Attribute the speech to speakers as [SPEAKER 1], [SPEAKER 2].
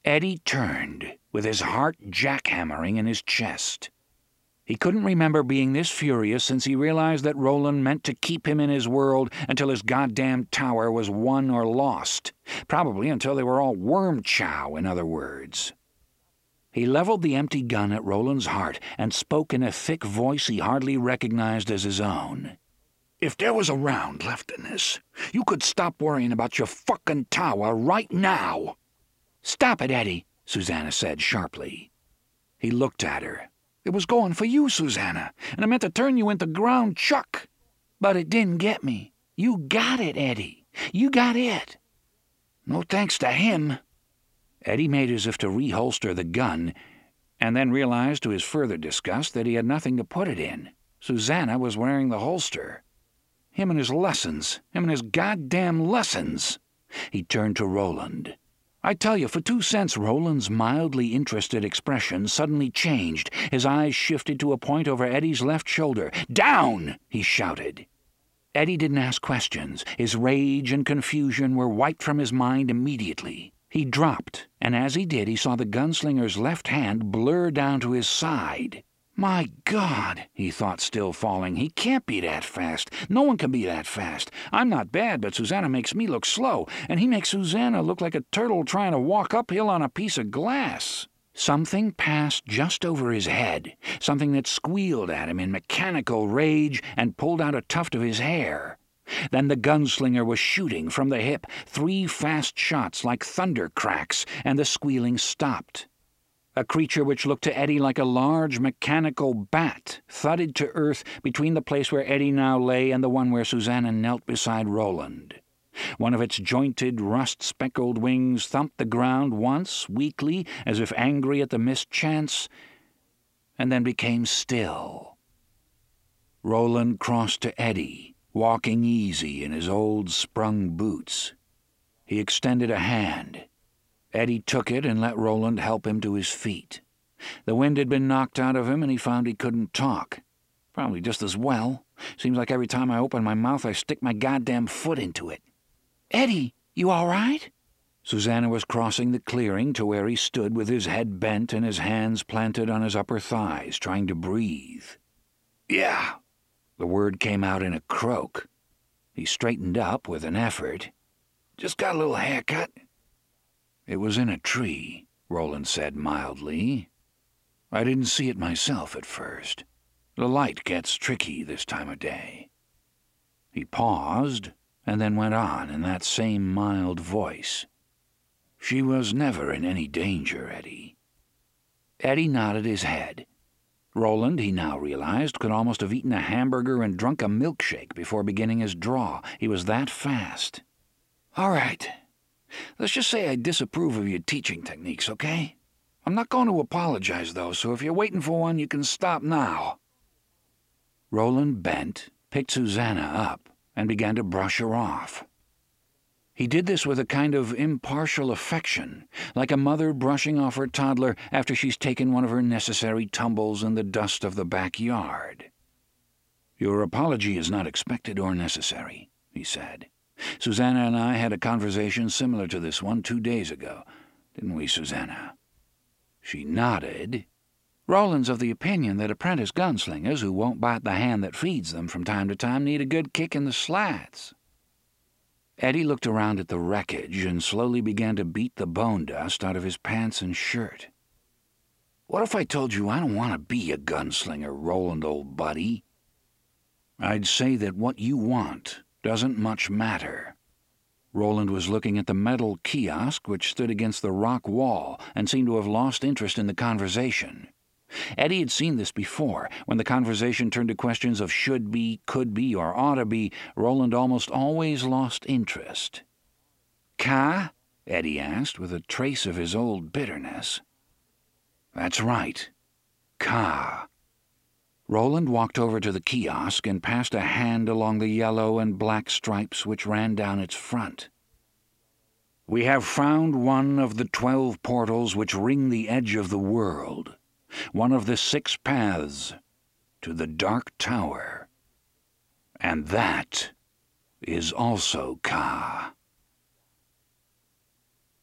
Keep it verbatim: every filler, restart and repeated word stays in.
[SPEAKER 1] Eddie turned, with his heart jackhammering in his chest. He couldn't remember being this furious since he realized that Roland meant to keep him in his world until his goddamn tower was won or lost. Probably until they were all worm chow, in other words. He leveled the empty gun at Roland's heart and spoke in a thick voice he hardly recognized as his own. "If there was a round left in this, you could stop worrying about your fucking tower right now." "Stop it, Eddie," Susanna said sharply. He looked at her. "It was going for you, Susanna, and I meant to turn you into ground chuck. But it didn't get me. You got it, Eddie. You got it." "No thanks to him." Eddie made as if to reholster the gun, and then realized to his further disgust that he had nothing to put it in. Susanna was wearing the holster. Him and his lessons. Him and his goddamn lessons. He turned to Roland. "I tell you, for two cents," Roland's mildly interested expression suddenly changed. His eyes shifted to a point over Eddie's left shoulder. "Down!" he shouted. Eddie didn't ask questions. His rage and confusion were wiped from his mind immediately. He dropped, and as he did, he saw the gunslinger's left hand blur down to his side. "My God," he thought, still falling. "He can't be that fast. No one can be that fast. I'm not bad, but Susanna makes me look slow, and he makes Susanna look like a turtle trying to walk uphill on a piece of glass." Something passed just over his head, something that squealed at him in mechanical rage and pulled out a tuft of his hair. Then the gunslinger was shooting from the hip, three fast shots like thunder cracks, and the squealing stopped. A creature which looked to Eddie like a large mechanical bat thudded to earth between the place where Eddie now lay and the one where Susanna knelt beside Roland. One of its jointed, rust-speckled wings thumped the ground once, weakly, as if angry at the missed chance, and then became still. Roland crossed to Eddie, walking easy in his old sprung boots. He extended a hand. Eddie took it and let Roland help him to his feet. The wind had been knocked out of him, and he found he couldn't talk. Probably just as well. Seems like every time I open my mouth I stick my goddamn foot into it. "Eddie, you all right?" Susanna was crossing the clearing to where he stood with his head bent and his hands planted on his upper thighs, trying to breathe. "Yeah." The word came out in a croak. He straightened up with an effort. "Just got a little haircut." "It was in a tree," Roland said mildly. "I didn't see it myself at first. The light gets tricky this time of day." He paused, and then went on in that same mild voice. "She was never in any danger, Eddie." Eddie nodded his head. Roland, he now realized, could almost have eaten a hamburger and drunk a milkshake before beginning his draw. He was that fast. "All right. Let's just say I disapprove of your teaching techniques, okay? I'm not going to apologize, though, so if you're waiting for one, you can stop now." Roland bent, picked Susanna up, and began to brush her off. He did this with a kind of impartial affection, like a mother brushing off her toddler after she's taken one of her necessary tumbles in the dust of the backyard. "Your apology is not expected or necessary," he said. "Susanna and I had a conversation similar to this one two days ago, didn't we, Susanna?" She nodded. "Roland's of the opinion that apprentice gunslingers who won't bite the hand that feeds them from time to time need a good kick in the slats." Eddie looked around at the wreckage and slowly began to beat the bone dust out of his pants and shirt. "What if I told you I don't want to be a gunslinger, Roland, old buddy?" "I'd say that what you want doesn't much matter." Roland was looking at the metal kiosk which stood against the rock wall and seemed to have lost interest in the conversation. Eddie had seen this before. When the conversation turned to questions of should be, could be, or ought to be, Roland almost always lost interest. "Ka?" Eddie asked, with a trace of his old bitterness. "That's right. Ka." Roland walked over to the kiosk and passed a hand along the yellow and black stripes which ran down its front. "We have found one of the twelve portals which ring the edge of the world. One of the six paths to the Dark Tower. And that is also Ka."